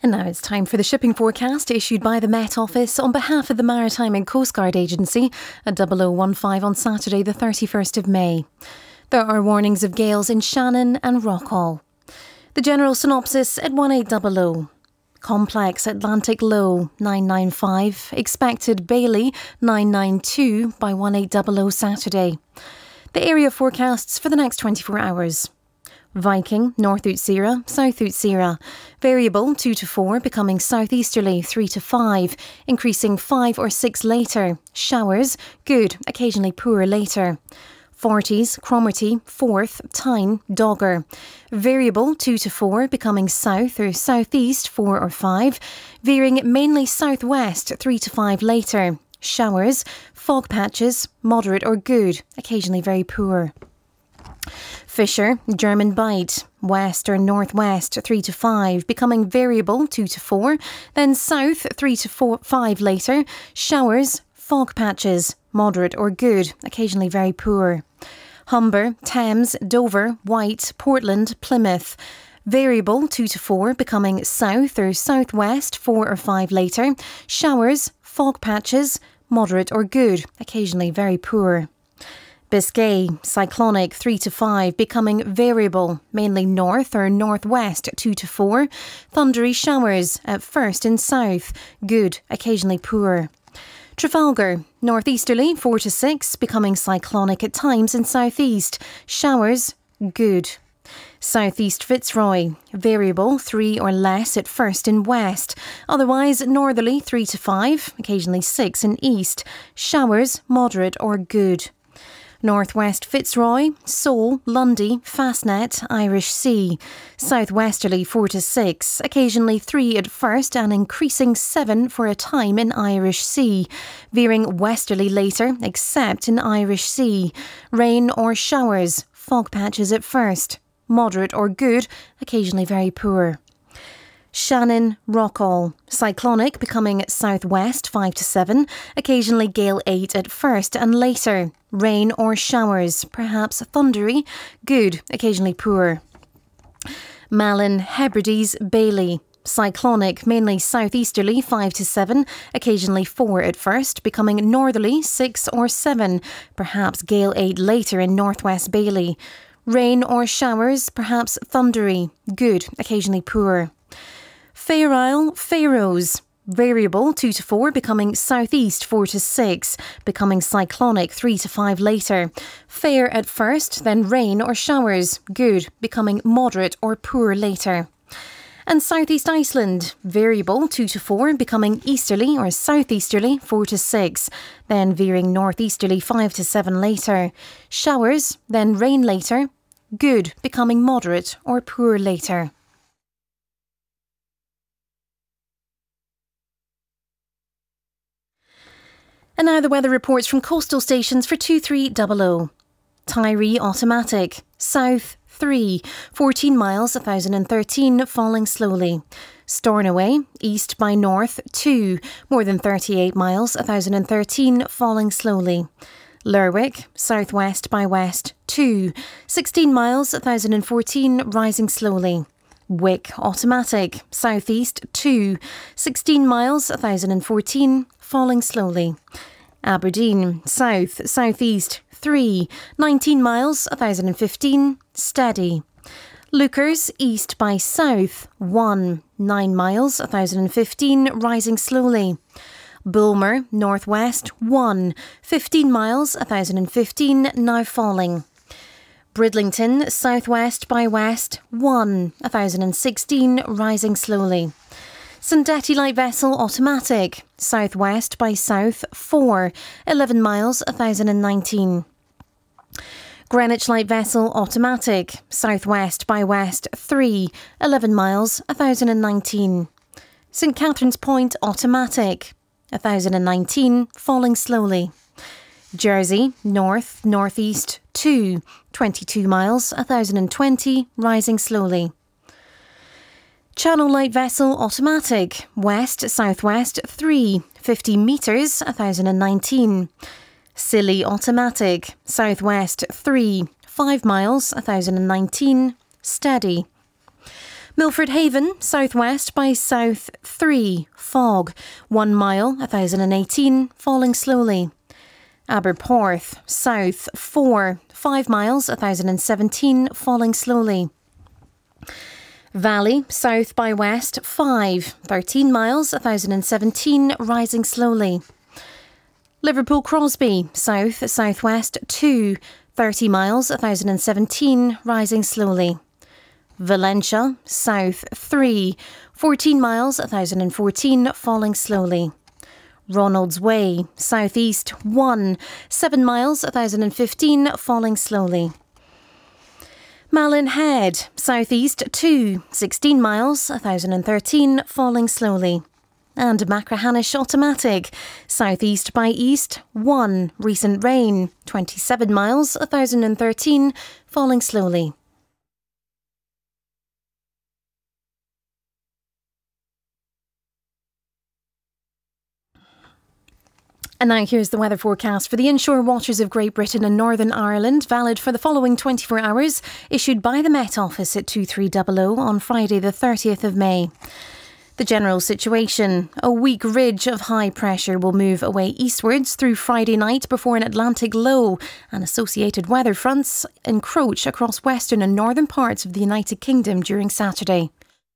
And now it's time for the shipping forecast issued by the Met Office on behalf of the Maritime and Coast Guard Agency at 0015 on Saturday the 31st of May. There are warnings of gales in Shannon and Rockall. The general synopsis at 1800. Complex Atlantic low 995, expected Bailey 992 by 1800 Saturday. The area forecasts for the next 24 hours. Viking, North Utsira, South Utsira. Variable 2 to 4, becoming southeasterly 3 to 5, increasing 5 or 6 later. Showers, good, occasionally poor later. 40s, Cromarty, 4th, Tyne, Dogger. Variable 2 to 4, becoming south or southeast 4 or 5, veering mainly southwest 3 to 5 later. Showers, fog patches, moderate or good, occasionally very poor. Fisher, German Bight, west or northwest 3 to 5, becoming variable 2 to 4, then south 3 to 5 later. Showers, fog patches, moderate or good, occasionally very poor. Humber, Thames, Dover, White, Portland, Plymouth. Variable 2 to 4, becoming south or southwest 4 or 5 later. Showers, fog patches, moderate or good, occasionally very poor. Biscay, cyclonic 3 to 5, becoming variable, mainly north or northwest 2 to 4. Thundery showers at first in south, good, occasionally poor. Trafalgar, northeasterly 4 to 6, becoming cyclonic at times in southeast. Showers, good. Southeast Fitzroy, variable 3 or less at first in west. Otherwise northerly 3 to 5, occasionally 6 in east. Showers, moderate or good. Northwest Fitzroy, Seoul, Lundy, Fastnet, Irish Sea. Southwesterly 4 to 6, occasionally 3 at first and increasing 7 for a time in Irish Sea. Veering westerly later, except in Irish Sea. Rain or showers, fog patches at first. Moderate or good, occasionally very poor. Shannon, Rockall, cyclonic becoming southwest 5 to 7, occasionally gale 8 at first and later. Rain or showers, perhaps thundery, good, occasionally poor. Malin, Hebrides, Bailey, cyclonic mainly southeasterly 5 to 7, occasionally 4 at first, becoming northerly 6 or 7, perhaps gale 8 later in northwest Bailey. Rain or showers, perhaps thundery, good, occasionally poor. Fair Isle, Faroes, variable 2 to 4, becoming southeast 4 to 6, becoming cyclonic 3 to 5 later. Fair at first, then rain or showers, good, becoming moderate or poor later. And Southeast Iceland, variable 2 to 4, becoming easterly or southeasterly 4 to 6, then veering northeasterly 5 to 7 later. Showers, then rain later, good, becoming moderate or poor later. And now the weather reports from coastal stations for 2300. Tyree automatic, south 3, 14 miles 1013, falling slowly. Stornoway, east by north 2, more than 38 miles 1013, falling slowly. Lerwick, southwest by west 2, 16 miles 1014, rising slowly. Wick automatic, southeast 2, 16 miles 1014, falling slowly. Aberdeen, south, southeast 3, 19 miles 1015, steady. Lookers, east by south 1, 9 miles 1015, rising slowly. Bulmer, northwest 1, 15 miles 1015, now falling. Bridlington, southwest by west 1, 1016, rising slowly. Sandetti light vessel automatic, southwest by south 4, 11 miles 1019. Greenwich light vessel automatic, southwest by west 3, 11 miles 1019. St Catherine's Point automatic, 1019, falling slowly. Jersey, north, northeast 2, 22 miles 1020, rising slowly. Channel light vessel automatic, west southwest 3, 50 metres 1019. Scilly automatic, southwest 3, 5 miles 1019, steady. Milford Haven, southwest by south 3, fog, 1 mile, 1018, falling slowly. Aberporth, south 4, 5 miles, 1017, falling slowly. Valley, south by west 5, 13 miles, 1017, rising slowly. Liverpool Crosby, south southwest 2, 30 miles, 1017, rising slowly. Valentia, south 3, 14 miles, 1014, falling slowly. Ronalds Way, southeast 1, 7 miles, 1015, falling slowly. Malin Head, southeast 2, 16 miles, 1013, falling slowly. And Machrihanish Automatic, southeast by east 1, recent rain, 27 miles, 1013, falling slowly. And now here's the weather forecast for the inshore waters of Great Britain and Northern Ireland, valid for the following 24 hours, issued by the Met Office at 2300 on Friday the 30th of May. The general situation: a weak ridge of high pressure will move away eastwards through Friday night before an Atlantic low and associated weather fronts encroach across western and northern parts of the United Kingdom during Saturday.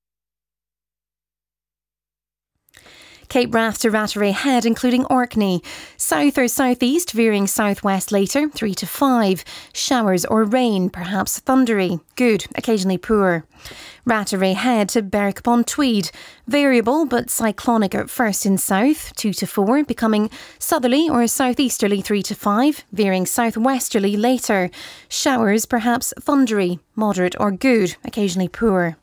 Cape Wrath to Rattray Head, including Orkney. South or southeast, veering southwest later, 3 to 5. Showers or rain, perhaps thundery. Good, occasionally poor. Rattray Head to Berwick upon Tweed. Variable but cyclonic at first in south, 2 to 4. Becoming southerly or southeasterly, 3 to 5. Veering southwesterly later. Showers, perhaps thundery. Moderate or good, occasionally poor.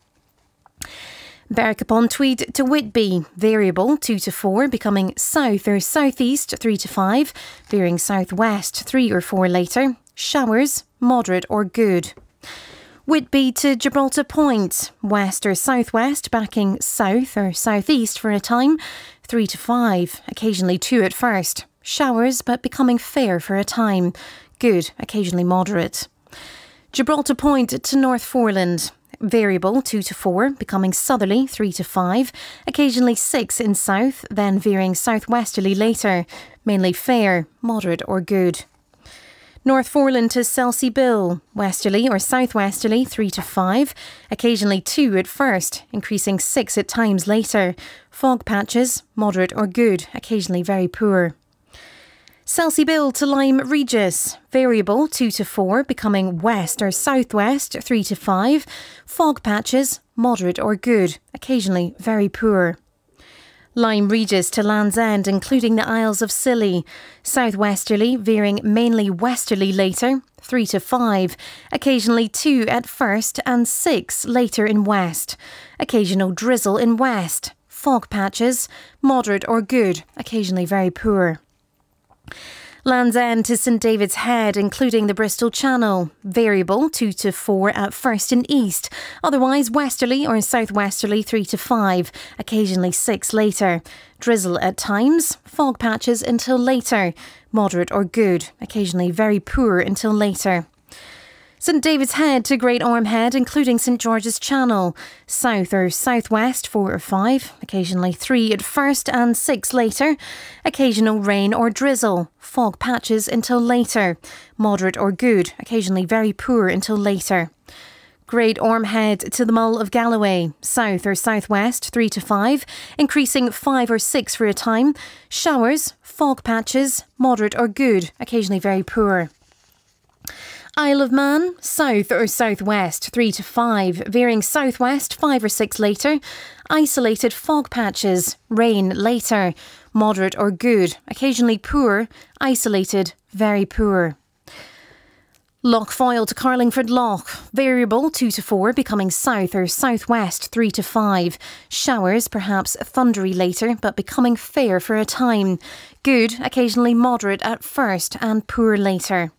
Berwick upon Tweed to Whitby, variable 2 to 4, becoming south or southeast 3 to 5, veering southwest 3 or 4 later, showers moderate or good. Whitby to Gibraltar Point, west or southwest, backing south or southeast for a time, 3 to 5, occasionally 2 at first, showers but becoming fair for a time, good, occasionally moderate. Gibraltar Point to North Foreland, variable 2 to 4, becoming southerly 3 to 5, occasionally 6 in south, then veering southwesterly later, mainly fair, moderate or good. North Foreland to Selsey Bill, westerly or southwesterly 3 to 5, occasionally 2 at first, increasing 6 at times later. Fog patches, moderate or good, occasionally very poor. Selsey Bill to Lyme Regis, variable 2 to 4, becoming west or southwest 3 to 5. Fog patches, moderate or good, occasionally very poor. Lyme Regis to Land's End, including the Isles of Scilly, southwesterly, veering mainly westerly later, 3 to 5, occasionally 2 at first and 6 later in west. Occasional drizzle in west. Fog patches, moderate or good, occasionally very poor. Land's End to St David's Head, including the Bristol Channel, variable 2 to 4 at first in east, otherwise westerly or southwesterly 3 to 5, occasionally 6 later. Drizzle at times, fog patches until later, moderate or good, occasionally very poor until later. St David's Head to Great Orme Head, including St George's Channel, south or southwest 4 or 5, occasionally 3 at first and 6 later, occasional rain or drizzle, fog patches until later, moderate or good, occasionally very poor until later. Great Orme Head to the Mull of Galloway, south or southwest 3 to 5, increasing 5 or 6 for a time, showers, fog patches, moderate or good, occasionally very poor. Isle of Man, south or southwest 3 to 5, veering southwest 5 or 6 later. Isolated fog patches, rain later, moderate or good, occasionally poor, isolated, very poor. Loch Foyle to Carlingford Loch, variable 2 to 4, becoming south or southwest 3 to 5. Showers, perhaps thundery later, but becoming fair for a time. Good, occasionally moderate at first and poor later.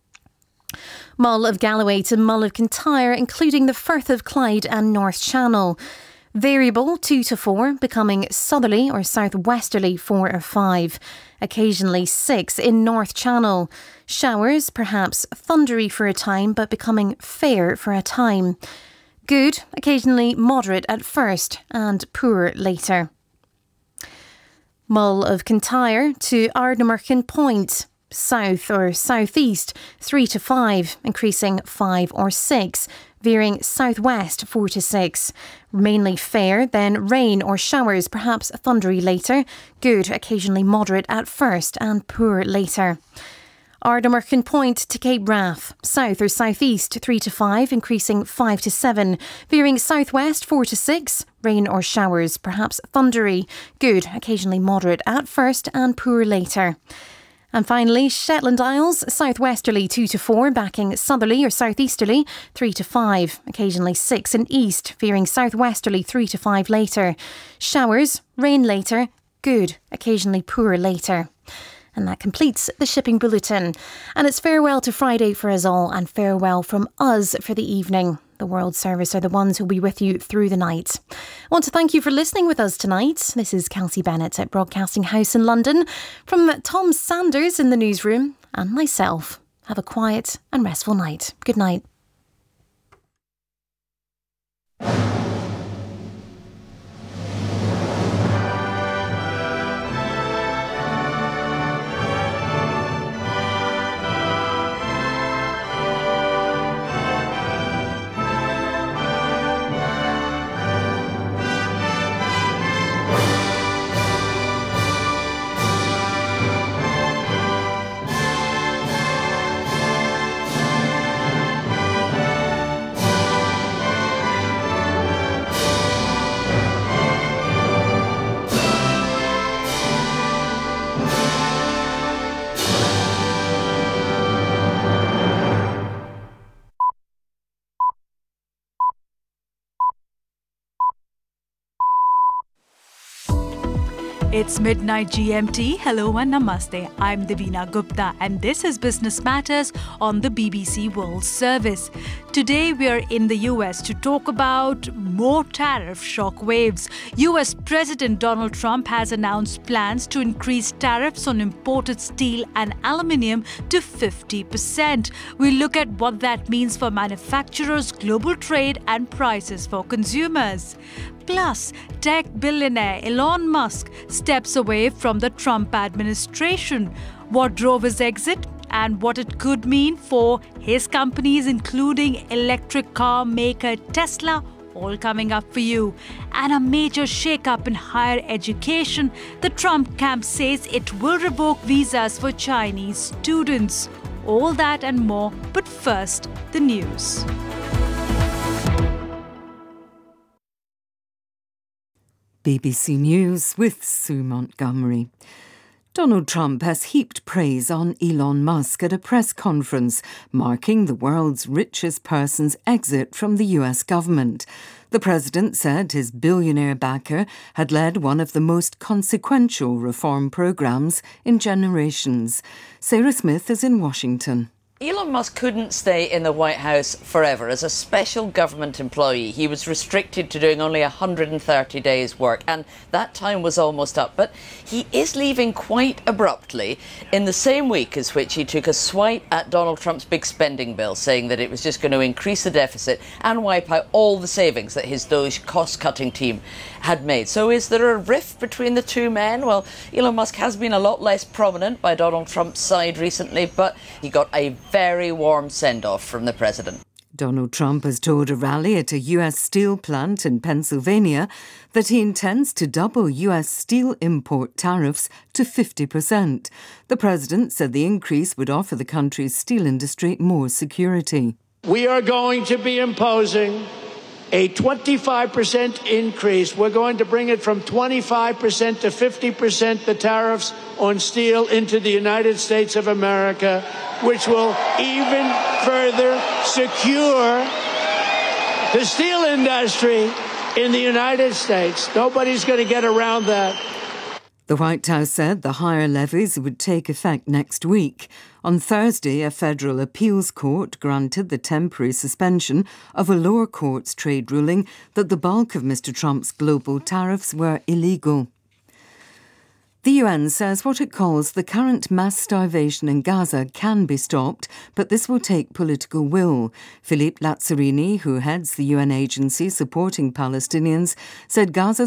Mull of Galloway to Mull of Kintyre, including the Firth of Clyde and North Channel. Variable 2 to 4, becoming southerly or southwesterly 4 or 5. Occasionally 6 in North Channel. Showers, perhaps thundery for a time, but becoming fair for a time. Good, occasionally moderate at first and poor later. Mull of Kintyre to Ardnamurchan Point. South or southeast 3 to 5, increasing 5 or 6, veering southwest 4 to 6. Mainly fair, then rain or showers, perhaps thundery later. Good, occasionally moderate at first and poor later. Ardnamurchan Point to Cape Wrath. South or southeast 3 to 5, increasing 5 to 7, veering southwest 4 to 6. Rain or showers, perhaps thundery. Good, occasionally moderate at first and poor later. And finally, Shetland Isles, southwesterly 2 to 4, backing southerly or southeasterly 3 to 5, occasionally 6 in east, veering southwesterly 3 to 5 later. Showers, rain later, good, occasionally poor later. And that completes the shipping bulletin. And it's farewell to Friday for us all and farewell from us for the evening. The World Service are the ones who'll be with you through the night. I want to thank you for listening with us tonight. This is Kelsey Bennett at Broadcasting House in London. From Tom Sanders in the newsroom and myself, have a quiet and restful night. Good night. It's midnight GMT. Hello and namaste. I'm Divina Gupta and this is Business Matters on the BBC World Service. Today we are in the US to talk about more tariff shockwaves. US President Donald Trump has announced plans to increase tariffs on imported steel and aluminium to 50%. We look at what that means for manufacturers, global trade and prices for consumers. Plus, tech billionaire Elon Musk steps away from the Trump administration. What drove his exit and what it could mean for his companies, including electric car maker Tesla, all coming up for you. And a major shake-up in higher education. The Trump camp says it will revoke visas for Chinese students. All that and more, but first, the news. BBC News with Sue Montgomery. Donald Trump has heaped praise on Elon Musk at a press conference marking the world's richest person's exit from the US government. The president said his billionaire backer had led one of the most consequential reform programs in generations. Sarah Smith is in Washington. Elon Musk couldn't stay in the White House forever. As a special government employee, he was restricted to doing only 130 days' work, and that time was almost up. But he is leaving quite abruptly in the same week as which he took a swipe at Donald Trump's big spending bill, saying that it was just going to increase the deficit and wipe out all the savings that his Doge cost-cutting team had made. So is there a rift between the two men? Well, Elon Musk has been a lot less prominent by Donald Trump's side recently, but he got a very warm send-off from the president. Donald Trump has told a rally at a US steel plant in Pennsylvania that he intends to double US steel import tariffs to 50%. The president said the increase would offer the country's steel industry more security. We are going to be imposing a 25% increase. We're going to bring it from 25% to 50%, the tariffs on steel into the United States of America, which will even further secure the steel industry in the United States. Nobody's going to get around that. The White House said the higher levies would take effect next week. On Thursday, a federal appeals court granted the temporary suspension of a lower court's trade ruling that the bulk of Mr. Trump's global tariffs were illegal. The UN says what it calls the current mass starvation in Gaza can be stopped, but this will take political will. Philippe Lazzarini, who heads the UN agency supporting Palestinians, said Gaza's